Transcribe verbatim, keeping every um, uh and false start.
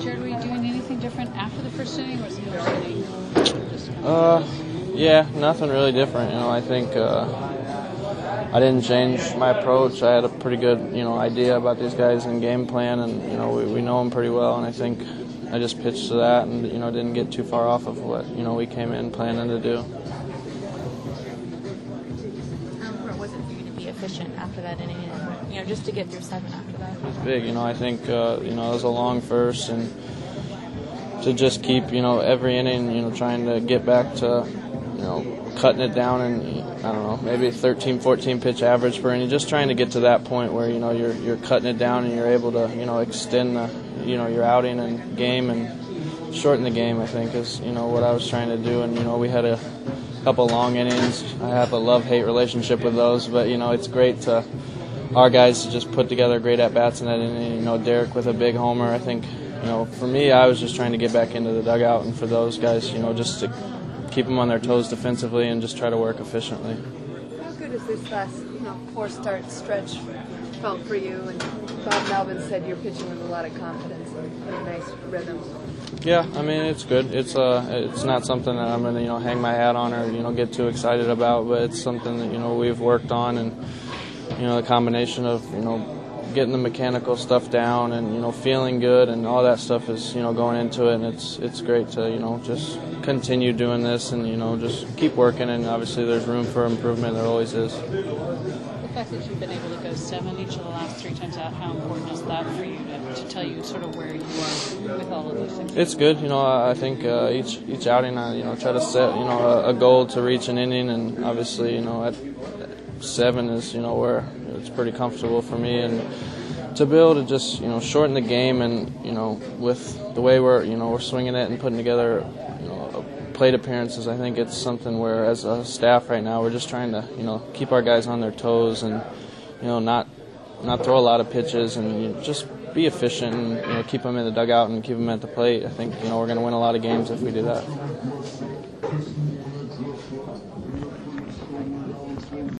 Jared, were you doing anything different after the first inning, or was the first inning just kind Uh, of yeah, nothing really different. You know, I think uh, I didn't change my approach. I had a pretty good, you know, idea about these guys and game plan, and you know, we, we know them pretty well. And I think I just pitched to that, and you know, didn't get too far off of what you know we came in planning to do. How important was it for you to be efficient after that inning, and you know, just to get through seven after that? It's big, you know. I think uh, you know it was a long first, and to just keep you know every inning, you know, trying to get back to you know cutting it down, and I don't know, maybe thirteen, fourteen pitch average per inning, just trying to get to that point where you know you're you're cutting it down and you're able to you know extend the you know your outing and game and shorten the game. I think is you know what I was trying to do, and you know we had a couple long innings. I have a love-hate relationship with those, but you know it's great to our guys to just put together great at-bats in that inning. You know, Derek with a big homer. I think, you know, for me, I was just trying to get back into the dugout, and for those guys, you know, just to keep them on their toes defensively and just try to work efficiently. How good is this last, you know, four-start stretch felt for you? And Bob Melvin said you're pitching with a lot of confidence and a nice rhythm. Yeah, I mean it's good. It's uh, it's not something that I'm gonna you know hang my hat on or you know get too excited about, but it's something that you know we've worked on, and you know the combination of you know getting the mechanical stuff down and you know feeling good and all that stuff is you know going into it, and it's it's great to you know just continue doing this and you know just keep working, and obviously there's room for improvement. There always is. the fact that you've been able to go seven each of the last three times out? How important is that for you to, to tell you sort of where you are with all of those things? It's good. You know, I think uh, each each outing, I you know try to set you know a, a goal to reach an inning, and obviously you know at seven is you know where it's pretty comfortable for me, and to be able to just you know shorten the game, and you know with the way we're you know we're swinging it and putting together you know plate appearances, I think it's something where as a staff right now we're just trying to you know keep our guys on their toes and you know not not throw a lot of pitches and you know, just be efficient and you know keep them in the dugout and keep them at the plate. I think you know we're going to win a lot of games if we do that.